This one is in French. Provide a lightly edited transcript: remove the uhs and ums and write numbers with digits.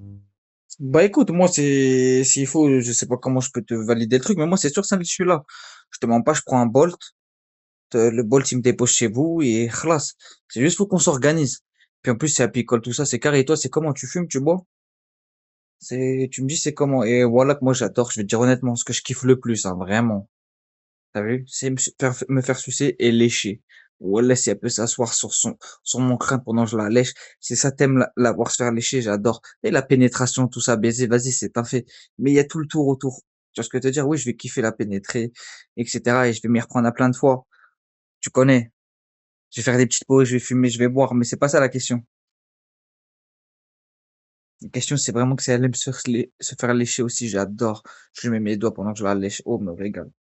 Bah écoute, moi c'est s'il faut, je sais pas comment je peux te valider le truc, mais moi c'est sûr samedi je suis là. Je te mens pas, je prends un Bolt, le Bolt il me dépose chez vous et khlas. C'est juste faut qu'on s'organise. Puis en plus c'est à picole tout ça, c'est carré. Et toi c'est comment tu fumes, tu bois? C'est tu me dis c'est comment? Et voilà que moi j'adore, je vais te dire honnêtement ce que je kiffe le plus, hein, vraiment. T'as vu? C'est me faire sucer et lécher. Wallah, si elle peut s'asseoir sur mon crâne pendant que je la lèche. Si ça t'aime la voir se faire lécher, j'adore. Et la pénétration, tout ça, baiser, vas-y, c'est un fait. Mais il y a tout le tour autour. Tu vois ce que je veux te dire? Oui, je vais kiffer la pénétrer, etc. Et je vais m'y reprendre à plein de fois. Tu connais. Je vais faire des petites pauses, je vais fumer, je vais boire. Mais c'est pas ça la question. La question, c'est vraiment que si elle aime se faire lécher aussi, j'adore. Je mets mes doigts pendant que je la lèche. Oh, me régale.